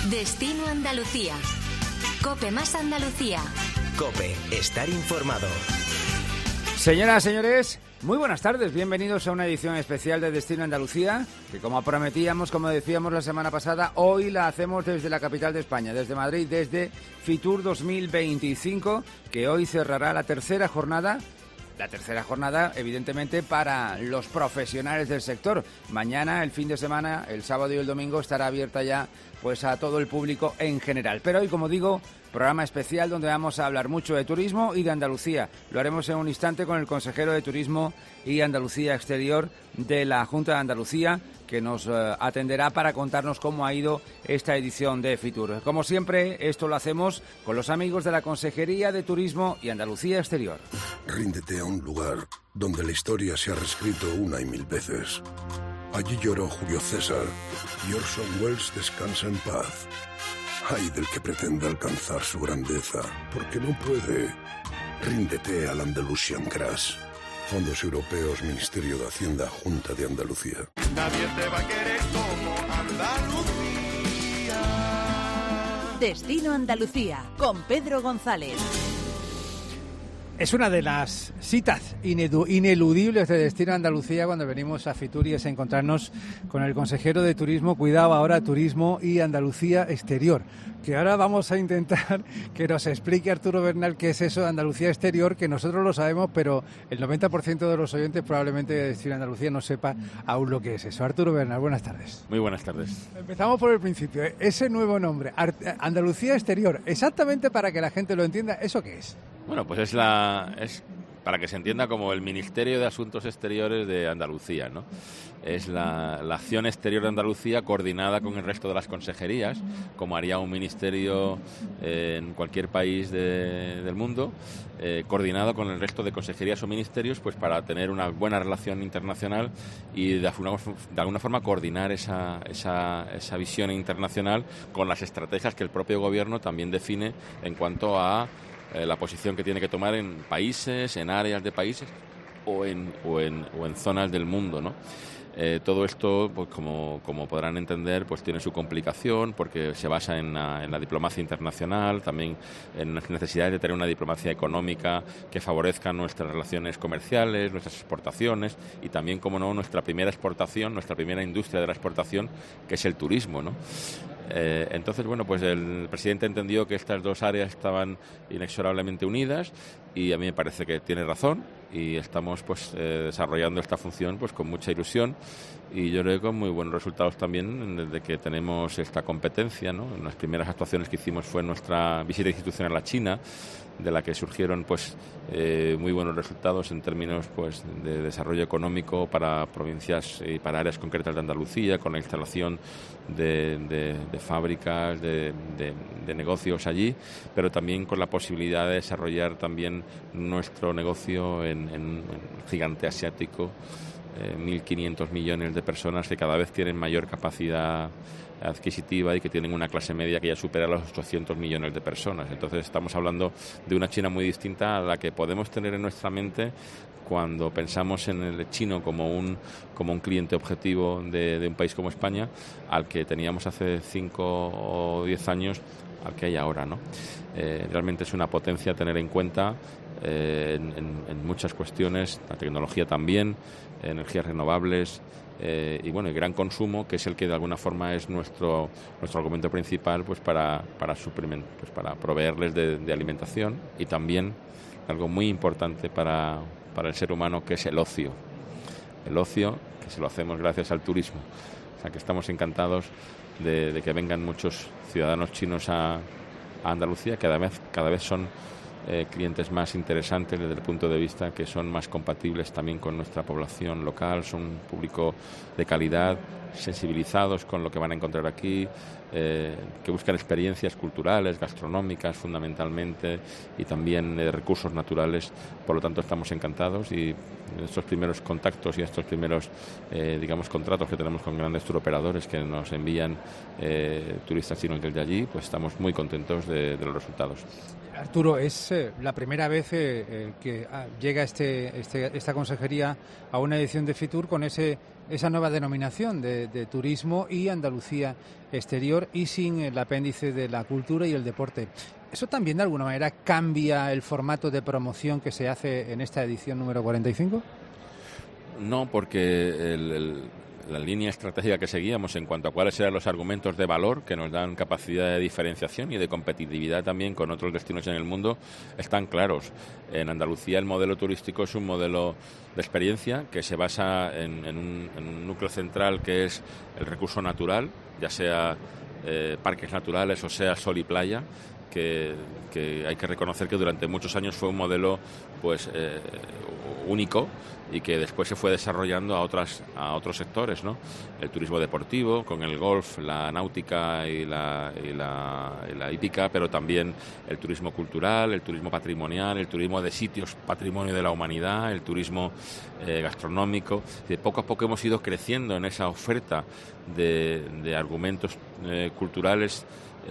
Destino Andalucía. COPE más Andalucía. COPE, estar informado. Señoras, señores, muy buenas tardes. Bienvenidos a una edición especial de Destino Andalucía, que como prometíamos, como decíamos la semana pasada, hoy la hacemos desde la capital de España, desde Madrid, desde Fitur 2025, que hoy cerrará la tercera jornada. La tercera jornada, evidentemente, para los profesionales del sector. Mañana, el fin de semana, el sábado y el domingo, estará abierta ya pues a todo el público en general. Pero hoy, como digo, programa especial donde vamos a hablar mucho de turismo y de Andalucía. Lo haremos en un instante con el consejero de Turismo y Andalucía Exterior de la Junta de Andalucía, que nos atenderá para contarnos cómo ha ido esta edición de Fitur. Como siempre, esto lo hacemos con los amigos de la Consejería de Turismo y Andalucía Exterior. Ríndete a un lugar donde la historia se ha reescrito una y mil veces. Allí lloró Julio César y Orson Welles descansa en paz. Ay del que pretenda alcanzar su grandeza, porque no puede. Ríndete al Andalusian Crash. Fondos Europeos, Ministerio de Hacienda, Junta de Andalucía. Nadie te va a querer como Andalucía. Destino Andalucía, con Pedro González. Es una de las citas ineludibles de Destino Andalucía cuando venimos a Fitur, y es encontrarnos con el consejero de Turismo, cuidado ahora, Turismo y Andalucía Exterior, que ahora vamos a intentar que nos explique Arturo Bernal qué es eso de Andalucía Exterior, que nosotros lo sabemos, pero el 90% de los oyentes probablemente de Destino Andalucía no sepa aún lo que es eso. Arturo Bernal, buenas tardes. Muy buenas tardes. Empezamos por el principio. Ese nuevo nombre, Andalucía Exterior, exactamente para que la gente lo entienda, ¿eso qué es? Bueno, pues es para que se entienda como el Ministerio de Asuntos Exteriores de Andalucía, ¿no? Es la acción exterior de Andalucía coordinada con el resto de las consejerías, como haría un ministerio en cualquier país del mundo, coordinado con el resto de consejerías o ministerios, pues para tener una buena relación internacional y de alguna forma coordinar esa visión internacional con las estrategias que el propio gobierno también define en cuanto a la posición que tiene que tomar en países, en áreas de países o en zonas del mundo, ¿no? Todo esto, pues como podrán entender, pues tiene su complicación porque se basa en la diplomacia internacional, también en las necesidades de tener una diplomacia económica que favorezca nuestras relaciones comerciales, nuestras exportaciones y también, como no, nuestra primera exportación, nuestra primera industria de la exportación, que es el turismo, ¿no? Entonces, bueno, pues el presidente entendió que estas dos áreas estaban inexorablemente unidas y a mí me parece que tiene razón y estamos pues desarrollando esta función pues con mucha ilusión y yo creo que con muy buenos resultados también desde que tenemos esta competencia, ¿no? Las primeras actuaciones que hicimos fue nuestra visita institucional a China, de la que surgieron pues muy buenos resultados en términos pues de desarrollo económico para provincias y para áreas concretas de Andalucía, con la instalación de fábricas, de negocios allí, pero también con la posibilidad de desarrollar también nuestro negocio en un gigante asiático, 1.500 millones de personas que cada vez tienen mayor capacidad adquisitiva y que tienen una clase media que ya supera los 800 millones de personas. Entonces estamos hablando de una China muy distinta a la que podemos tener en nuestra mente cuando pensamos en el chino como un cliente objetivo de un país como España, al que teníamos hace 5 o 10 años, al que hay ahora, ¿no? Realmente es una potencia a tener en cuenta en muchas cuestiones, la tecnología también, energías renovables, y bueno, el gran consumo, que es el que de alguna forma es nuestro argumento principal pues para proveerles de alimentación, y también algo muy importante para el ser humano, que es el ocio, que se lo hacemos gracias al turismo. O sea que estamos encantados de que vengan muchos ciudadanos chinos a Andalucía, que cada vez son clientes más interesantes desde el punto de vista que son más compatibles también con nuestra población local, son un público de calidad, sensibilizados con lo que van a encontrar aquí, que buscan experiencias culturales, gastronómicas fundamentalmente, y también recursos naturales. Por lo tanto, estamos encantados, y en estos primeros contactos y estos primeros contratos que tenemos con grandes turoperadores que nos envían turistas chinos desde allí, pues estamos muy contentos de los resultados. Arturo, es la primera vez que llega esta consejería a una edición de Fitur con ese esa nueva denominación de turismo y Andalucía exterior, y sin el apéndice de la cultura y el deporte. ¿Eso también de alguna manera cambia el formato de promoción que se hace en esta edición número 45? No, porque la línea estratégica que seguíamos en cuanto a cuáles eran los argumentos de valor que nos dan capacidad de diferenciación y de competitividad también con otros destinos en el mundo están claros. En Andalucía el modelo turístico es un modelo de experiencia que se basa en un núcleo central que es el recurso natural, ya sea parques naturales o sea sol y playa, que hay que reconocer que durante muchos años fue un modelo pues único y que después se fue desarrollando a otros sectores, ¿no? El turismo deportivo, con el golf, la náutica y la hípica, pero también el turismo cultural, el turismo patrimonial, el turismo de sitios patrimonio de la humanidad, el turismo gastronómico. De poco a poco hemos ido creciendo en esa oferta de argumentos culturales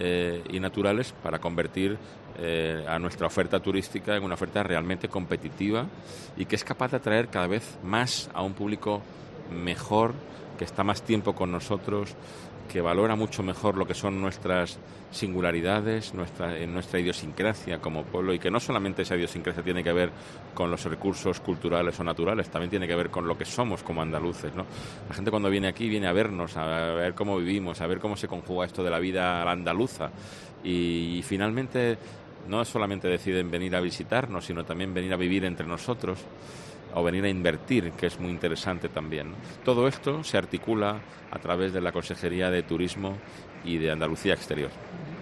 y naturales para convertir a nuestra oferta turística en una oferta realmente competitiva y que es capaz de atraer cada vez más a un público mejor, que está más tiempo con nosotros, que valora mucho mejor lo que son nuestras singularidades, nuestra idiosincrasia como pueblo, y que no solamente esa idiosincrasia tiene que ver con los recursos culturales o naturales, también tiene que ver con lo que somos como andaluces, ¿no? La gente cuando viene aquí viene a vernos, a ver cómo vivimos, a ver cómo se conjuga esto de la vida andaluza, y finalmente no solamente deciden venir a visitarnos, sino también venir a vivir entre nosotros o venir a invertir, que es muy interesante también, ¿no? Todo esto se articula a través de la Consejería de Turismo y de Andalucía Exterior.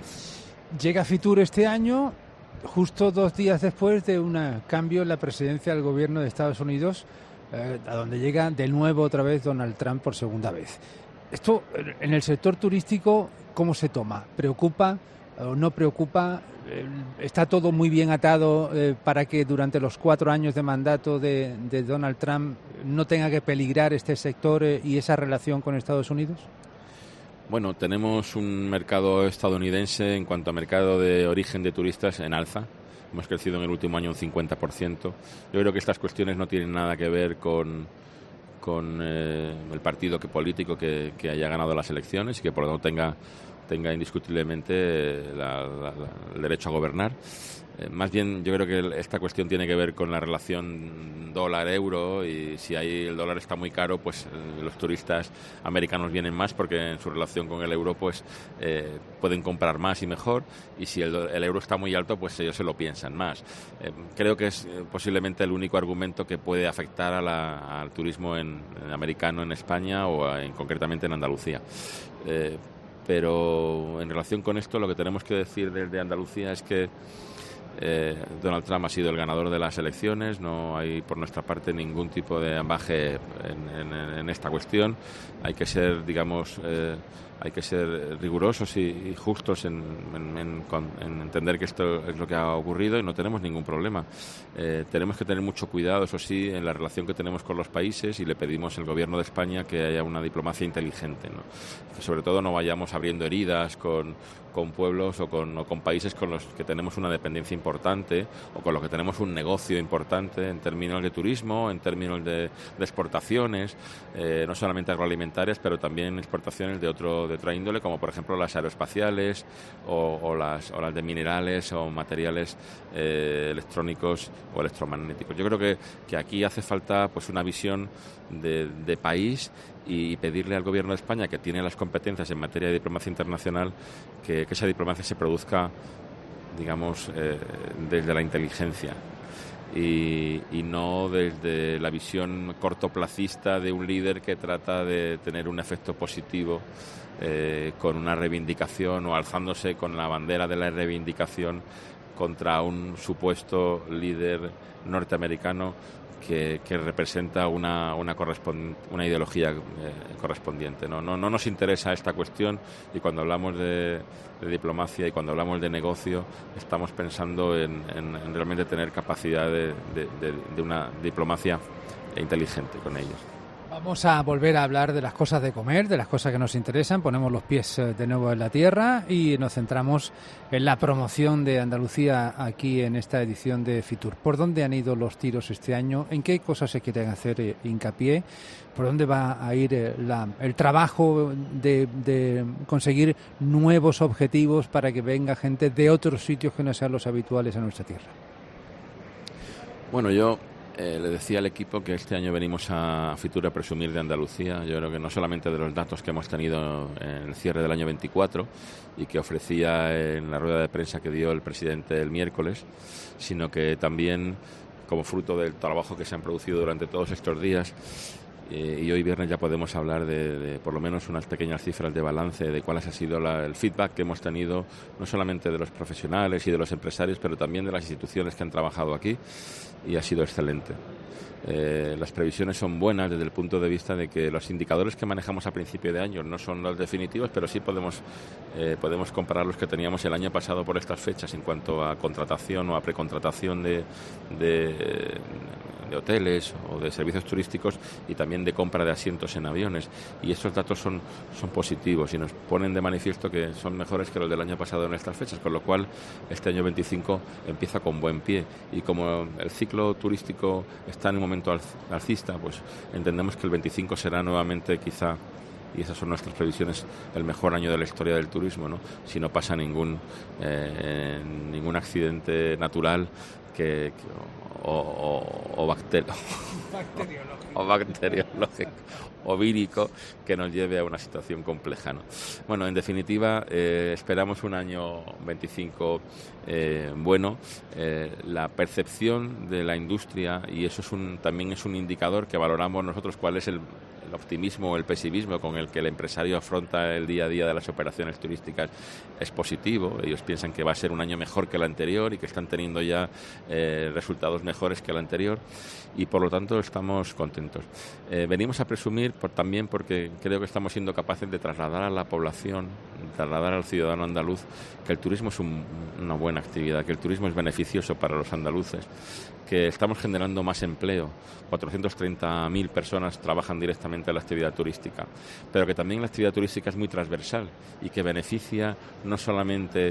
Llega Fitur este año, justo 2 días después de un cambio en la presidencia del gobierno de Estados Unidos, a donde llega de nuevo otra vez Donald Trump por segunda vez. Esto, en el sector turístico, ¿cómo se toma? ¿Preocupa o no preocupa? ¿Está todo muy bien atado para que durante los 4 años de mandato de Donald Trump no tenga que peligrar este sector y esa relación con Estados Unidos? Bueno, tenemos un mercado estadounidense en cuanto a mercado de origen de turistas en alza. Hemos crecido en el último año un 50%. Yo creo que estas cuestiones no tienen nada que ver con el partido político que haya ganado las elecciones y que por lo tanto tenga indiscutiblemente el derecho a gobernar. Más bien, yo creo que esta cuestión tiene que ver con la relación dólar-euro, y si ahí el dólar está muy caro, pues los turistas americanos vienen más porque en su relación con el euro pues pueden comprar más y mejor, y si el euro está muy alto, pues ellos se lo piensan más. Creo que es posiblemente el único argumento que puede afectar al turismo en americano en España o concretamente en Andalucía. Pero en relación con esto, lo que tenemos que decir desde Andalucía es que Donald Trump ha sido el ganador de las elecciones. No hay por nuestra parte ningún tipo de ambaje en esta cuestión. Hay que ser, hay que ser rigurosos y justos en entender que esto es lo que ha ocurrido, y no tenemos ningún problema. Tenemos que tener mucho cuidado, eso sí, en la relación que tenemos con los países, y le pedimos al Gobierno de España que haya una diplomacia inteligente, ¿no? Que sobre todo no vayamos abriendo heridas con pueblos o con países con los que tenemos una dependencia importante o con los que tenemos un negocio importante en términos de turismo, en términos de exportaciones, no solamente agroalimentarias, pero también exportaciones de otra índole, como por ejemplo las aeroespaciales o las de minerales o materiales electrónicos o electromagnéticos. Yo creo que aquí hace falta pues una visión de país, y pedirle al Gobierno de España, que tiene las competencias en materia de diplomacia internacional, que esa diplomacia se produzca, desde la inteligencia y no desde la visión cortoplacista de un líder que trata de tener un efecto positivo con una reivindicación o alzándose con la bandera de la reivindicación contra un supuesto líder norteamericano que representa una ideología correspondiente. No nos interesa esta cuestión, y cuando hablamos de diplomacia y cuando hablamos de negocio, estamos pensando en realmente tener capacidad de una diplomacia inteligente con ellos. Vamos a volver a hablar de las cosas de comer, de las cosas que nos interesan. Ponemos los pies de nuevo en la tierra y nos centramos en la promoción de Andalucía aquí en esta edición de Fitur. ¿Por dónde han ido los tiros este año? ¿En qué cosas se quieren hacer hincapié? ¿Por dónde va a ir el trabajo de conseguir nuevos objetivos para que venga gente de otros sitios que no sean los habituales a nuestra tierra? Bueno, yo le decía al equipo que este año venimos a Fitur a presumir de Andalucía. Yo creo que no solamente de los datos que hemos tenido en el cierre del año 24 y que ofrecía en la rueda de prensa que dio el presidente el miércoles, sino que también como fruto del trabajo que se han producido durante todos estos días. Y hoy viernes ya podemos hablar de por lo menos unas pequeñas cifras de balance de cuál ha sido el feedback que hemos tenido, no solamente de los profesionales y de los empresarios, pero también de las instituciones que han trabajado aquí, y ha sido excelente. Las previsiones son buenas desde el punto de vista de que los indicadores que manejamos a principio de año no son los definitivos, pero sí podemos comparar los que teníamos el año pasado por estas fechas en cuanto a contratación o a precontratación de hoteles o de servicios turísticos y también de compra de asientos en aviones, y estos datos son positivos y nos ponen de manifiesto que son mejores que los del año pasado en estas fechas, con lo cual este año 25 empieza con buen pie, y como el ciclo turístico está en un momento alcista, pues entendemos que el 25 será nuevamente quizá, y esas son nuestras previsiones, el mejor año de la historia del turismo, ¿no? Si no pasa ningún accidente natural o bacteriológico o vírico que nos lleve a una situación compleja, ¿no? Bueno, en definitiva, esperamos un año 25 bueno. La percepción de la industria, y eso también es un indicador que valoramos nosotros, cuál es el optimismo o el pesimismo con el que el empresario afronta el día a día de las operaciones turísticas, es positivo. Ellos piensan que va a ser un año mejor que el anterior y que están teniendo ya resultados mejores que el anterior, y por lo tanto estamos contentos. Venimos a presumir también porque creo que estamos siendo capaces de trasladar a la población, trasladar al ciudadano andaluz, que el turismo es una buena actividad, que el turismo es beneficioso para los andaluces, que estamos generando más empleo. 430.000 personas trabajan directamente en la actividad turística, pero que también la actividad turística es muy transversal y que beneficia no solamente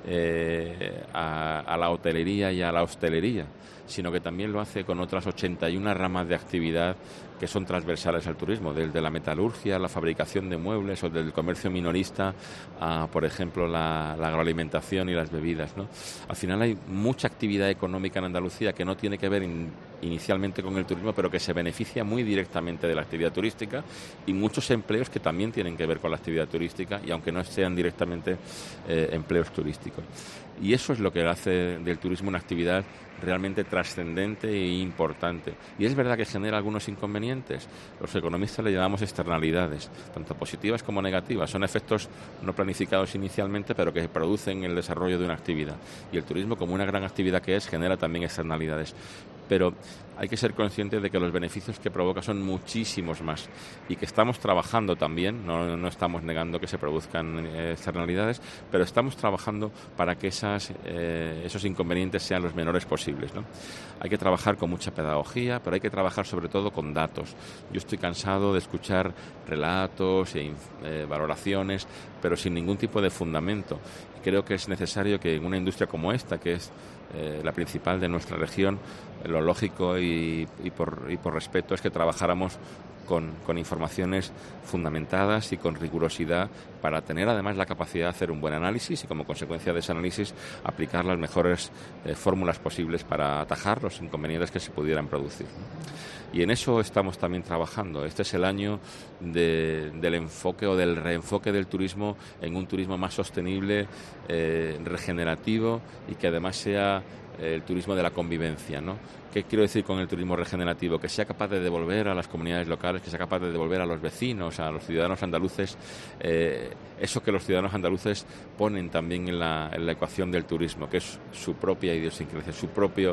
a la hotelería y a la hostelería, sino que también lo hace con otras 81 ramas de actividad que son transversales al turismo, desde la metalurgia, la fabricación de muebles, o del comercio minorista a, por ejemplo, la agroalimentación y las bebidas, ¿no? Al final hay mucha actividad económica en Andalucía que no tiene que ver inicialmente con el turismo, pero que se beneficia muy directamente de la actividad turística, y muchos empleos que también tienen que ver con la actividad turística, y aunque no sean directamente empleos turísticos. Y eso es lo que hace del turismo una actividad realmente trascendente e importante. Y es verdad que genera algunos inconvenientes. Los economistas le llamamos externalidades, tanto positivas como negativas. Son efectos no planificados inicialmente, pero que producen el desarrollo de una actividad. Y el turismo, como una gran actividad que es, genera también externalidades. Pero hay que ser conscientes de que los beneficios que provoca son muchísimos más, y que estamos trabajando también, no estamos negando que se produzcan externalidades, pero estamos trabajando para que esos inconvenientes sean los menores posibles, ¿no? Hay que trabajar con mucha pedagogía, pero hay que trabajar sobre todo con datos. Yo estoy cansado de escuchar relatos e valoraciones, pero sin ningún tipo de fundamento. Creo que es necesario que en una industria como esta, que es la principal de nuestra región, lo lógico y por respeto es que trabajáramos con informaciones fundamentadas y con rigurosidad, para tener además la capacidad de hacer un buen análisis y, como consecuencia de ese análisis, aplicar las mejores fórmulas posibles para atajar los inconvenientes que se pudieran producir, ¿no? Y en eso estamos también trabajando. Este es el año del enfoque o del reenfoque del turismo en un turismo más sostenible, regenerativo, y que además sea el turismo de la convivencia, ¿no? ¿Qué quiero decir con el turismo regenerativo? Que sea capaz de devolver a las comunidades locales, que sea capaz de devolver a los vecinos, a los ciudadanos andaluces, eso que los ciudadanos andaluces ponen también en la ecuación del turismo, que es su propia idiosincrasia, su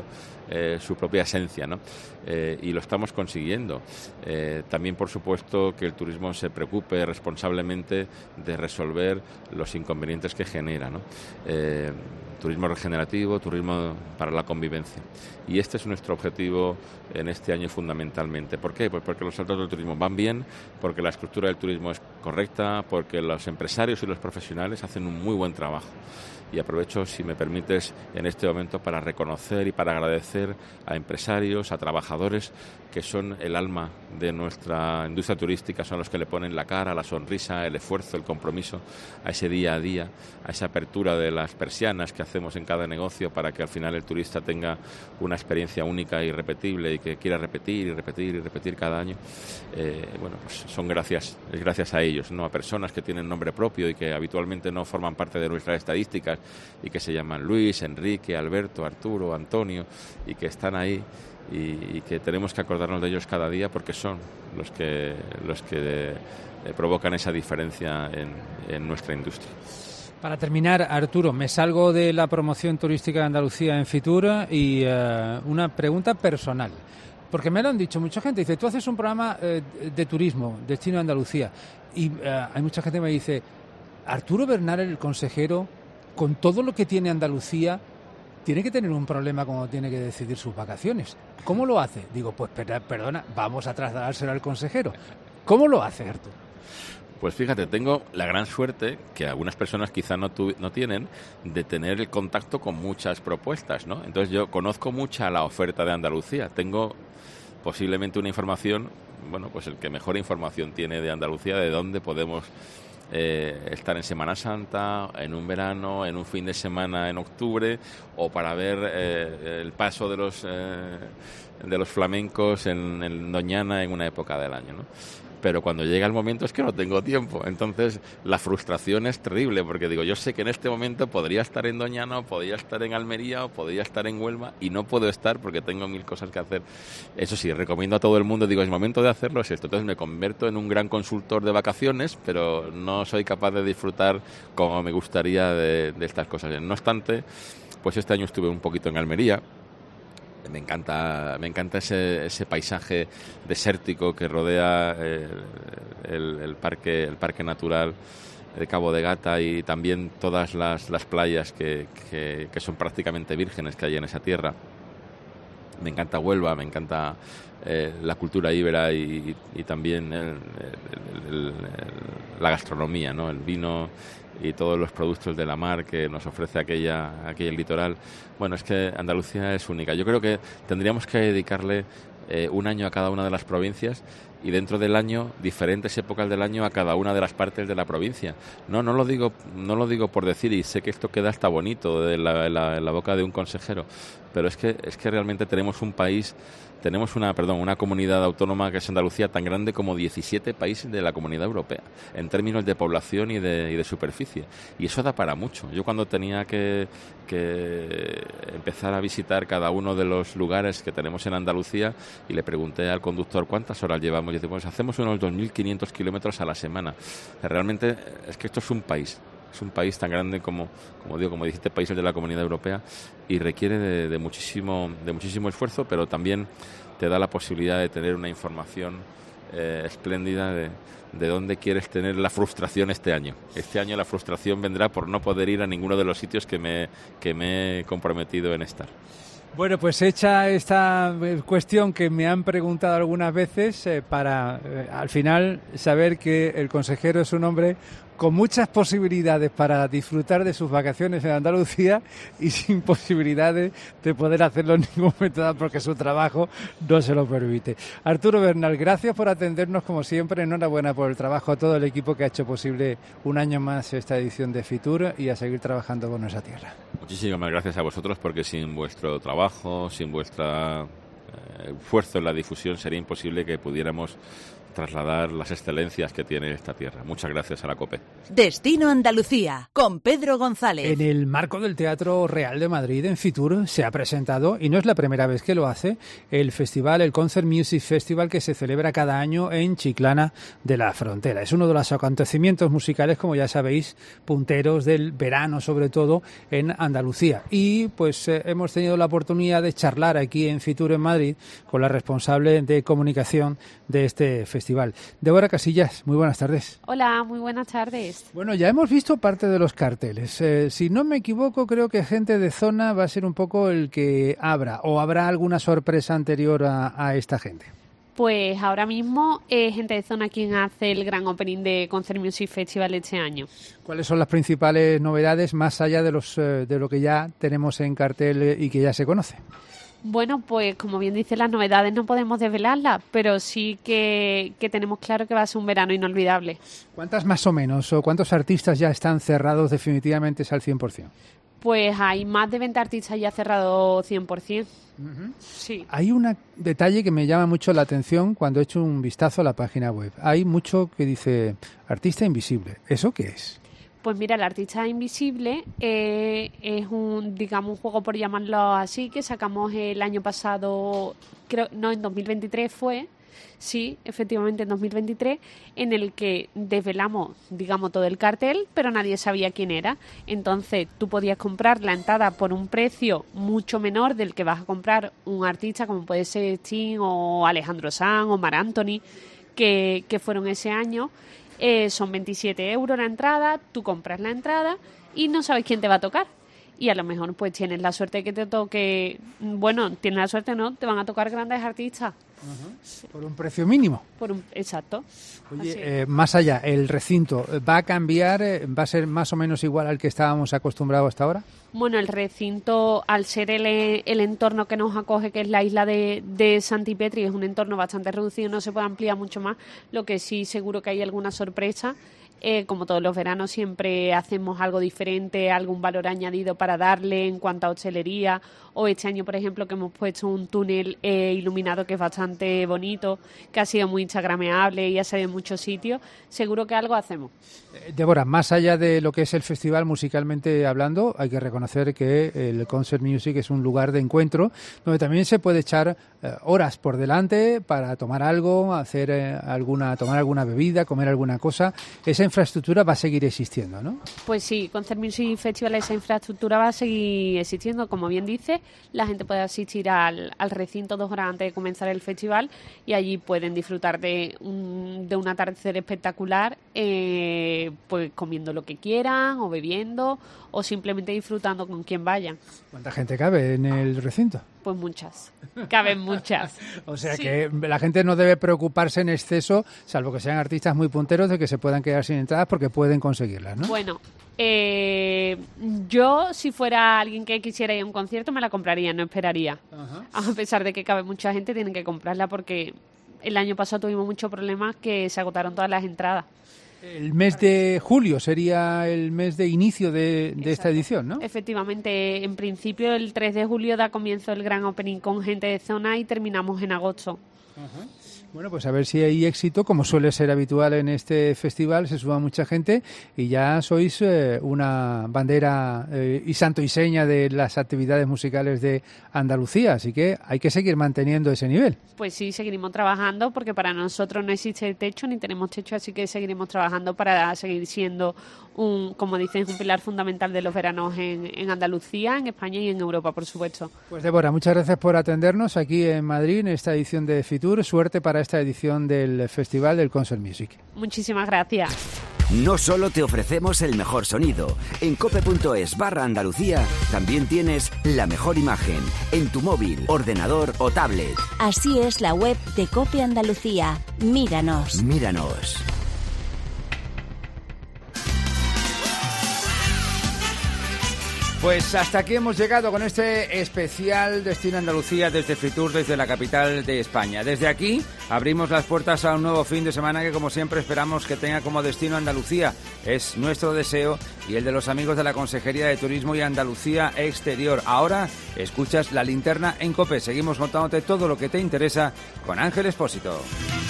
propia esencia, ¿no? Y lo estamos consiguiendo. También, por supuesto, que el turismo se preocupe responsablemente de resolver los inconvenientes que genera, ¿no? Turismo regenerativo, turismo la convivencia. Y este es nuestro objetivo en este año fundamentalmente. ¿Por qué? Pues porque los resultados del turismo van bien, porque la estructura del turismo es correcta, porque los empresarios y los profesionales hacen un muy buen trabajo. Y aprovecho, si me permites, en este momento para reconocer y para agradecer a empresarios, a trabajadores que son el alma de nuestra industria turística, son los que le ponen la cara, la sonrisa, el esfuerzo, el compromiso a ese día a día, a esa apertura de las persianas que hacemos en cada negocio para que al final el turista tenga una experiencia única e irrepetible y que quiera repetir y repetir y repetir cada año. Bueno, pues es gracias a ellos, ¿no? A personas que tienen nombre propio y que habitualmente no forman parte de nuestras estadísticas y que se llaman Luis, Enrique, Alberto, Arturo, Antonio y que están ahí y que tenemos que acordarnos de ellos cada día porque son los que provocan esa diferencia en nuestra industria. Para terminar, Arturo, me salgo de la promoción turística de Andalucía en Fitur y una pregunta personal. Porque me lo han dicho mucha gente. Dice, tú haces un programa de turismo, Destino Andalucía. Y hay mucha gente que me dice, Arturo Bernal, el consejero, con todo lo que tiene Andalucía, tiene que tener un problema cuando tiene que decidir sus vacaciones. ¿Cómo lo hace? Digo, pues perdona, vamos a trasladárselo al consejero. ¿Cómo lo hace, Arturo? Pues fíjate, tengo la gran suerte, que algunas personas quizá no tienen, de tener el contacto con muchas propuestas, ¿no? Entonces yo conozco mucha la oferta de Andalucía. Tengo posiblemente una información, bueno, pues el que mejor información tiene de Andalucía, de dónde podemos estar en Semana Santa, en un verano, en un fin de semana en octubre, o para ver el paso de los flamencos en Doñana en una época del año, ¿no? Pero cuando llega el momento es que no tengo tiempo. Entonces la frustración es terrible porque digo, yo sé que en este momento podría estar en Doñana, o podría estar en Almería, o podría estar en Huelva y no puedo estar porque tengo 1000 cosas que hacer. Eso sí, recomiendo a todo el mundo, digo, es momento de hacerlo, es esto. Entonces me convierto en un gran consultor de vacaciones, pero no soy capaz de disfrutar como me gustaría de estas cosas. No obstante, pues este año estuve un poquito en Almería. Me encanta ese paisaje desértico que rodea el parque natural de Cabo de Gata y también todas las playas que son prácticamente vírgenes que hay en esa tierra. Me encanta Huelva, me encanta la cultura íbera y también la gastronomía, ¿no? El vino y todos los productos de la mar que nos ofrece aquel litoral. Bueno, es que Andalucía es única. Yo creo que tendríamos que dedicarle un año a cada una de las provincias y dentro del año, diferentes épocas del año a cada una de las partes de la provincia. No lo digo por decir, y sé que esto queda hasta bonito en la boca de un consejero, pero es que realmente tenemos un país, tenemos una comunidad autónoma que es Andalucía tan grande como 17 países de la Comunidad Europea, en términos de población y de superficie. Y eso da para mucho. Yo cuando tenía que empezar a visitar cada uno de los lugares que tenemos en Andalucía y le pregunté al conductor cuántas horas llevamos, y dice, pues hacemos unos 2.500 kilómetros a la semana. Realmente es que esto es un país. Es un país tan grande como 17 países de la Comunidad Europea y requiere de muchísimo esfuerzo, pero también te da la posibilidad de tener una información espléndida de dónde quieres tener la frustración este año. Este año la frustración vendrá por no poder ir a ninguno de los sitios que me he comprometido en estar. Bueno, pues hecha esta cuestión que me han preguntado algunas veces para al final saber que el consejero es un hombre con muchas posibilidades para disfrutar de sus vacaciones en Andalucía y sin posibilidades de poder hacerlo en ningún momento porque su trabajo no se lo permite. Arturo Bernal, gracias por atendernos como siempre. Enhorabuena por el trabajo a todo el equipo que ha hecho posible un año más esta edición de Fitur y a seguir trabajando con nuestra tierra. Muchísimas gracias a vosotros porque sin vuestro trabajo, sin vuestro esfuerzo en la difusión sería imposible que pudiéramos trasladar las excelencias que tiene esta tierra. Muchas gracias a la COPE. Destino Andalucía, con Pedro González. En el marco del Teatro Real de Madrid, en Fitur, se ha presentado, y no es la primera vez que lo hace, el Concert Music Festival que se celebra cada año en Chiclana de la Frontera. Es uno de los acontecimientos musicales, como ya sabéis, punteros del verano, sobre todo en Andalucía. Y pues hemos tenido la oportunidad de charlar aquí en Fitur, en Madrid, con la responsable de comunicación de este festival. festival. Débora Casillas, muy buenas tardes. Hola, muy buenas tardes. Bueno, ya hemos visto parte de los carteles. Si no me equivoco, creo que Gente de Zona va a ser un poco el que abra, o habrá alguna sorpresa anterior a esta gente. Pues ahora mismo es Gente de Zona quien hace el gran opening de Concert Music Festival este año. ¿Cuáles son las principales novedades más allá de lo que ya tenemos en cartel y que ya se conoce? Bueno, pues como bien dice, las novedades no podemos desvelarlas, pero sí que tenemos claro que va a ser un verano inolvidable. ¿Cuántas más o menos, o cuántos artistas ya están cerrados definitivamente al 100%? Pues hay más de 20 artistas ya cerrados 100%. Uh-huh. Sí. Hay un detalle que me llama mucho la atención cuando he hecho un vistazo a la página web. Hay mucho que dice artista invisible. ¿Eso qué es? Pues mira, el artista invisible es un juego, por llamarlo así, que sacamos el año pasado, en 2023 fue, sí, efectivamente en 2023, en el que desvelamos, todo el cartel, pero nadie sabía quién era. Entonces tú podías comprar la entrada por un precio mucho menor del que vas a comprar un artista como puede ser Sting o Alejandro Sanz o Marc Anthony, que fueron ese año. Son 27 € la entrada, tú compras la entrada y no sabes quién te va a tocar. Y a lo mejor pues tienes la suerte de que te toque, tienes la suerte, ¿no? Te van a tocar grandes artistas. Uh-huh. Por un precio mínimo. Exacto. Oye, más allá, ¿el recinto va a cambiar? ¿Va a ser más o menos igual al que estábamos acostumbrados hasta ahora? Bueno, el recinto, al ser el entorno que nos acoge, que es la isla de Santipetri, es un entorno bastante reducido, no se puede ampliar mucho más. Lo que sí, seguro que hay alguna sorpresa. Como todos los veranos, siempre hacemos algo diferente, algún valor añadido para darle en cuanto a hostelería. O este año, por ejemplo, que hemos puesto un túnel iluminado que es bastante bonito, que ha sido muy instagrameable y ha salido en muchos sitios. Seguro que algo hacemos. Débora, más allá de lo que es el festival musicalmente hablando, hay que reconocer que el Concert Music es un lugar de encuentro donde también se puede echar horas por delante para tomar algo, tomar alguna bebida, comer alguna cosa. Esa infraestructura va a seguir existiendo, ¿no? Pues sí, Concert Music Festival, esa infraestructura va a seguir existiendo. Como bien dice, la gente puede asistir al recinto 2 horas antes de comenzar el festival y allí pueden disfrutar de un atardecer espectacular, pues comiendo lo que quieran o bebiendo o simplemente disfrutando con quien vayan. ¿Cuánta gente cabe en el recinto? Pues muchas, caben muchas. O sea sí. Que la gente no debe preocuparse en exceso, salvo que sean artistas muy punteros, de que se puedan quedar sin entradas porque pueden conseguirlas, ¿no? Bueno, yo si fuera alguien que quisiera ir a un concierto me la compraría, no esperaría. Uh-huh. A pesar de que cabe mucha gente, tienen que comprarla porque el año pasado tuvimos muchos problemas que se agotaron todas las entradas. El mes de julio sería el mes de inicio de esta edición, ¿no? Efectivamente, en principio el 3 de julio da comienzo el gran opening con Gente de Zona y terminamos en agosto. Uh-huh. Bueno, pues a ver si hay éxito, como suele ser habitual en este festival, se suma mucha gente y ya sois una bandera y santo y seña de las actividades musicales de Andalucía, así que hay que seguir manteniendo ese nivel. Pues sí, seguiremos trabajando porque para nosotros no existe techo ni tenemos techo, así que seguiremos trabajando para seguir siendo como dicen, un pilar fundamental de los veranos en Andalucía, en España y en Europa, por supuesto. Pues Débora, muchas gracias por atendernos aquí en Madrid en esta edición de Fitur. Suerte para esta edición del Festival del Concert Music. Muchísimas gracias. No solo te ofrecemos el mejor sonido, en cope.es/Andalucía también tienes la mejor imagen en tu móvil, ordenador o tablet. Así es la web de Cope Andalucía. Míranos. Míranos. Pues hasta aquí hemos llegado con este especial Destino Andalucía desde Fitur, desde la capital de España. Desde aquí abrimos las puertas a un nuevo fin de semana que, como siempre, esperamos que tenga como destino Andalucía. Es nuestro deseo y el de los amigos de la Consejería de Turismo y Andalucía Exterior. Ahora escuchas La Linterna en COPE. Seguimos contándote todo lo que te interesa con Ángel Expósito.